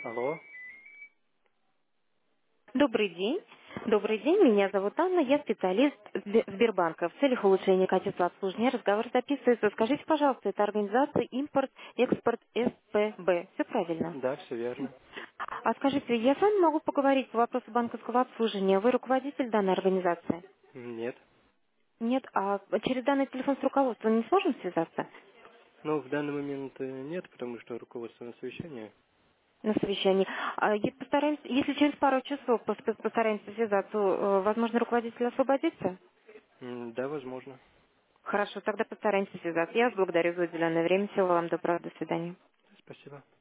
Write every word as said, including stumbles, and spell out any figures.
Алло. Добрый день. Добрый день, меня зовут Анна, я специалист Сбе- Сбербанка. В целях улучшения качества обслуживания разговор записывается. Скажите, пожалуйста, это организация импорт-экспорт СПБ. Все правильно? Да, все верно. А скажите, я с вами могу поговорить по вопросу банковского обслуживания. Вы руководитель данной организации? Нет. Нет, а через данный телефон с руководством не сможем связаться Ну, в данный момент э, нет, потому что руководство на совещании. на совещании? А е- постараемся, если через пару часов пос- постараемся связаться, э, возможно, руководитель освободится? М, Да, возможно. Хорошо, тогда постараемся связаться. Я вас благодарю за уделенное время. Всего вам доброго. До свидания. Спасибо.